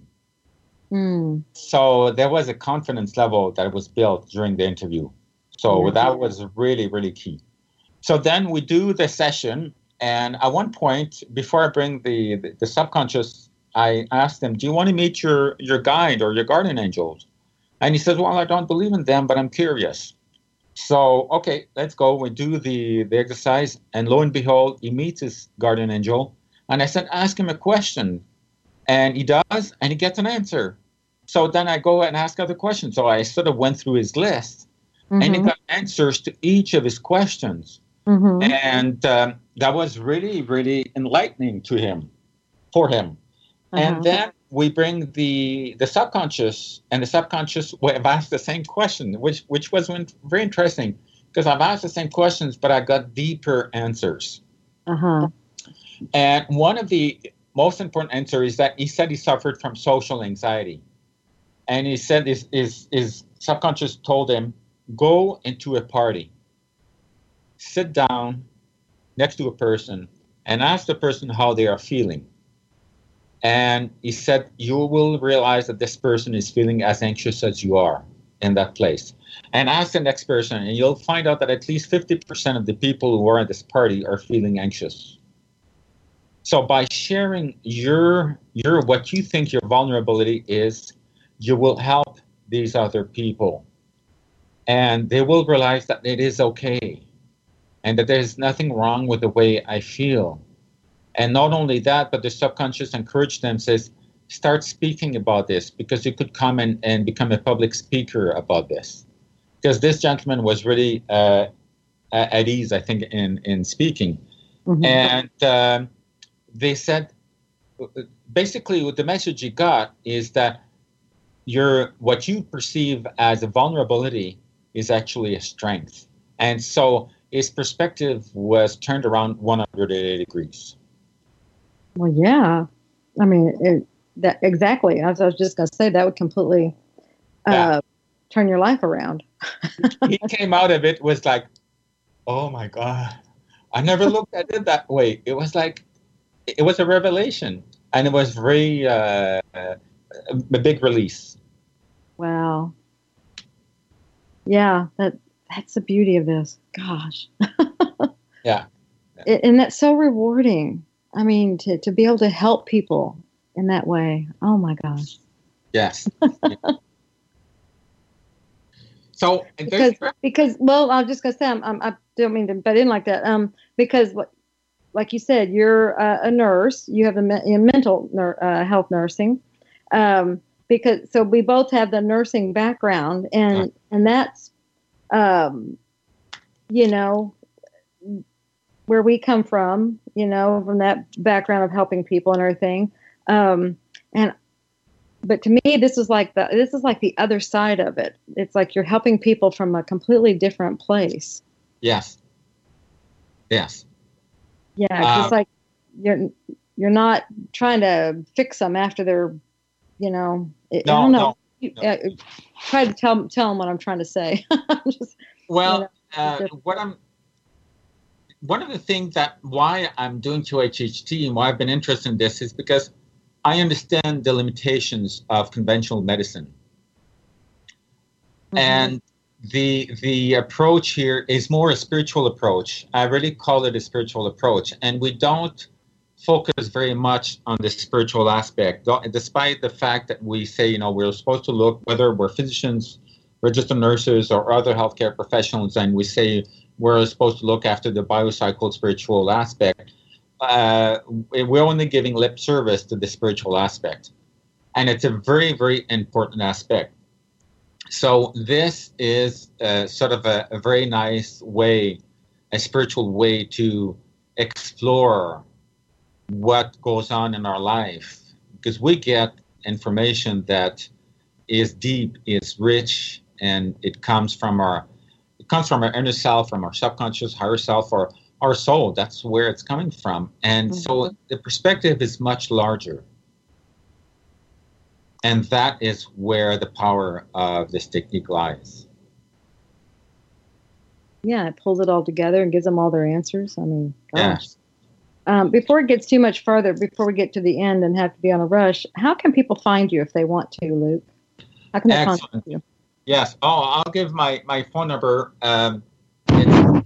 [SPEAKER 2] So there was a confidence level that was built during the interview. So that was really, really key. So then we do the session, and at one point, before I bring the subconscious, I asked him, do you want to meet your guide or your guardian angels? And he says, well, I don't believe in them, but I'm curious. So, okay, let's go. We do the exercise, and lo and behold, he meets his guardian angel. And I said, ask him a question. And he does, and he gets an answer. So then I go and ask other questions. So I sort of went through his list. Mm-hmm. And he got answers to each of his questions. Mm-hmm. And that was really, really enlightening for him. And then we bring the subconscious, and the subconscious have asked the same question, which was very interesting, because I've asked the same questions, but I got deeper answers. And one of the most important answers is that he said he suffered from social anxiety. And he said his subconscious told him, go into a party, sit down next to a person, and ask the person how they are feeling. And he said, you will realize that this person is feeling as anxious as you are in that place. And ask the next person, and you'll find out that at least 50% of the people who are at this party are feeling anxious. So by sharing your what you think your vulnerability is, you will help these other people. And they will realize that it is okay, and that there's nothing wrong with the way I feel. And not only that, but the subconscious encouraged them, says, start speaking about this, because you could come and become a public speaker about this. Because this gentleman was really at ease, I think, in speaking. And they said, basically what the message he got is that what you perceive as a vulnerability is actually a strength. And so his perspective was turned around 180 degrees.
[SPEAKER 1] Well, yeah. I mean, exactly. I was just going to say that would completely turn your life around.
[SPEAKER 2] He came out of it was like, oh my God, I never looked at it that way. It was like, it was a revelation, and it was very a big release.
[SPEAKER 1] Wow. Yeah, that's the beauty of this. Gosh.
[SPEAKER 2] Yeah.
[SPEAKER 1] And that's so rewarding. I mean, to be able to help people in that way. Oh my gosh.
[SPEAKER 2] Yes. So
[SPEAKER 1] because well, I'm just gonna say I don't mean to butt in like that. Because like you said, you're a nurse. You have a mental health nursing. Because so we both have the nursing background, and that's you know, where we come from. You know, from that background of helping people and everything. But to me, this is like the other side of it. It's like you're helping people from a completely different place.
[SPEAKER 2] Yes. Yes.
[SPEAKER 1] Yeah, it's like you're not trying to fix them after they're, I don't know. No. Try to tell them what I'm trying to say. Just,
[SPEAKER 2] one of the things why I'm doing QHHT and why I've been interested in this is because I understand the limitations of conventional medicine. Mm-hmm. And the approach here is more a spiritual approach. I really call it a spiritual approach. And we don't focus very much on the spiritual aspect, despite the fact that we say, we're supposed to look, whether we're physicians, registered nurses, or other healthcare professionals, and we say we're supposed to look after the biopsychal spiritual aspect. We're only giving lip service to the spiritual aspect. And it's a very, very important aspect. So this is sort of a very nice way, a spiritual way to explore what goes on in our life. Because we get information that is deep, is rich, and it comes from our inner self, from our subconscious, higher self, or our soul. That's where it's coming from. And mm-hmm. So the perspective is much larger. And that is where the power of this technique lies.
[SPEAKER 1] Yeah, it pulls it all together and gives them all their answers. I mean, gosh.
[SPEAKER 2] Yeah.
[SPEAKER 1] Before it gets too much farther, before we get to the end and have to be on a rush, how can people find you if they want to, Luke? How can they contact you?
[SPEAKER 2] Yes. I'll give my phone number. It's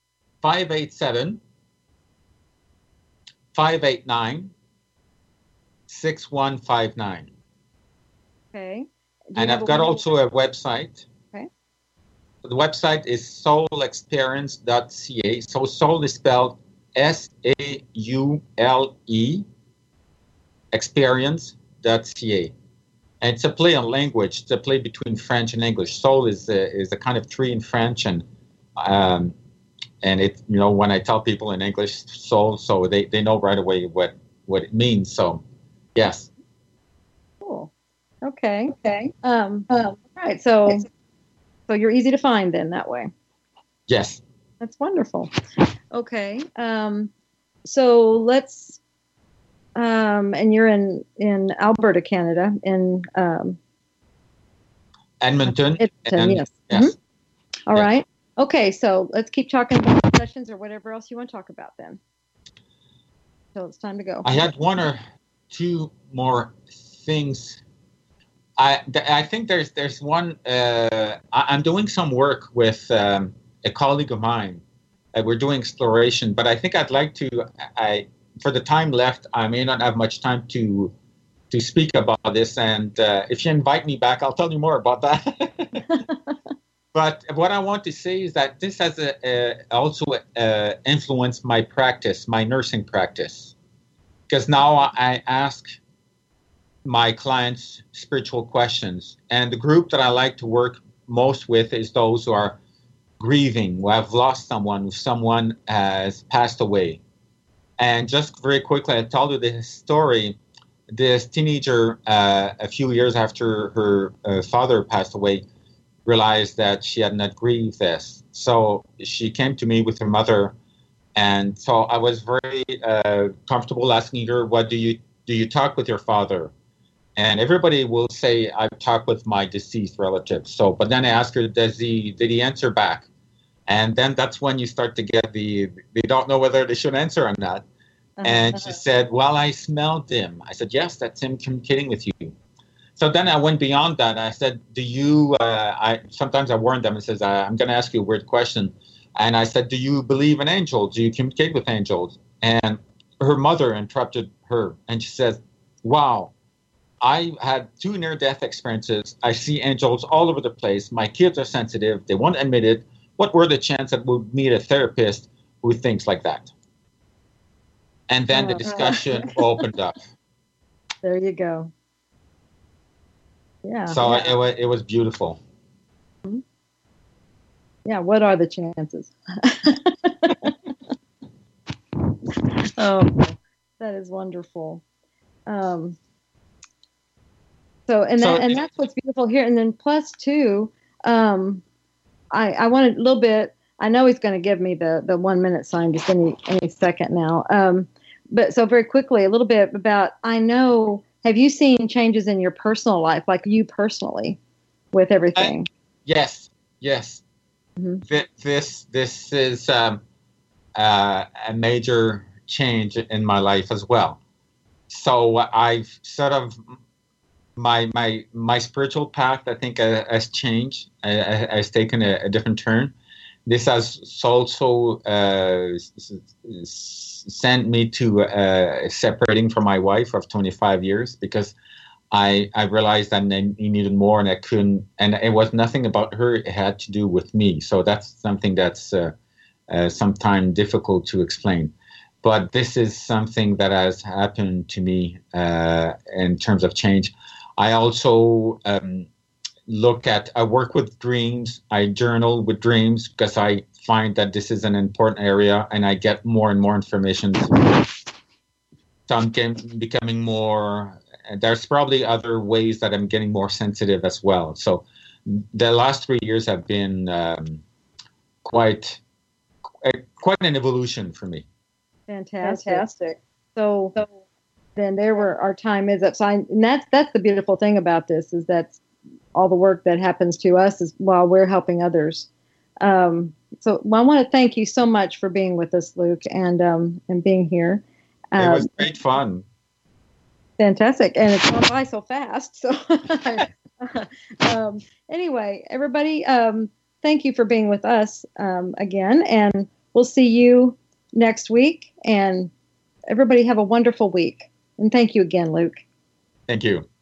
[SPEAKER 2] 587-589-6159.
[SPEAKER 1] Okay.
[SPEAKER 2] And I've got also a website.
[SPEAKER 1] Okay.
[SPEAKER 2] The website is soulexperience.ca. So soul is spelled SAULE, experience.ca. And it's a play on language. It's a play between French and English. Soul is a kind of tree in French, and it, when I tell people in English soul, so they know right away what it means. So, yes.
[SPEAKER 1] Cool. Okay. All right. So you're easy to find then that way.
[SPEAKER 2] Yes.
[SPEAKER 1] That's wonderful. Okay. So let's. And you're in Alberta, Canada, in
[SPEAKER 2] Edmonton.
[SPEAKER 1] Yes. Mm-hmm. All right. Okay, so let's keep talking about sessions or whatever else you want to talk about then. So it's time to go.
[SPEAKER 2] I had one or two more things. I think there's one. I'm doing some work with a colleague of mine. We're doing exploration, but I think I'd like to. For the time left, I may not have much time to speak about this. And if you invite me back, I'll tell you more about that. But what I want to say is that this has also influenced my practice, my nursing practice. Because now I ask my clients spiritual questions. And the group that I like to work most with is those who are grieving, who have lost someone has passed away. And just very quickly, I told you this story. This teenager, a few years after her father passed away, realized that she had not grieved this. So she came to me with her mother. And so I was very comfortable asking her, "What do you talk with your father?" And everybody will say, "I've talked with my deceased relative." So, but then I asked her, did he answer back? And then that's when you start to get they don't know whether they should answer or not. And she said, "Well, I smelled him." I said, "Yes, that's him communicating with you." So then I went beyond that. I said, do you, sometimes I warn them and says, I'm going to ask you a weird question. And I said, do you believe in angels? Do you communicate with angels? And her mother interrupted her and she says, wow, I had 2 near-death experiences. I see angels all over the place. My kids are sensitive. They won't admit it. What were the chances that we'll meet a therapist who thinks like that? And then the discussion opened up.
[SPEAKER 1] There you go. Yeah.
[SPEAKER 2] So it was beautiful.
[SPEAKER 1] Yeah. What are the chances? Oh, that is wonderful. So that's what's beautiful here. And then plus two, I wanted a little bit. I know he's going to give me the 1 minute sign just any second now. But so very quickly, a little bit about, I know, have you seen changes in your personal life, like you personally, with everything?
[SPEAKER 2] Yes. Mm-hmm. This is a major change in my life as well. So I've sort of my spiritual path, I think, has changed. Has taken a different turn. This has also sent me to separating from my wife of 25 years because I realized that I needed more and I couldn't, and it was nothing about her. It had to do with me. So that's something that's sometimes difficult to explain. But this is something that has happened to me in terms of change. I also I work with dreams. I journal with dreams because I find that this is an important area and I get more and more information. So I'm becoming more, there's probably other ways that I'm getting more sensitive as well. So the last 3 years have been quite an evolution for me.
[SPEAKER 1] Fantastic. So then our time is up. So and that's the beautiful thing about this is that all the work that happens to us is while we're helping others. So I want to thank you so much for being with us, Luc, and being here.
[SPEAKER 2] It was great fun.
[SPEAKER 1] Fantastic. And it's gone by so fast. So anyway, everybody, thank you for being with us again. And we'll see you next week. And everybody have a wonderful week. And thank you again, Luc.
[SPEAKER 2] Thank you.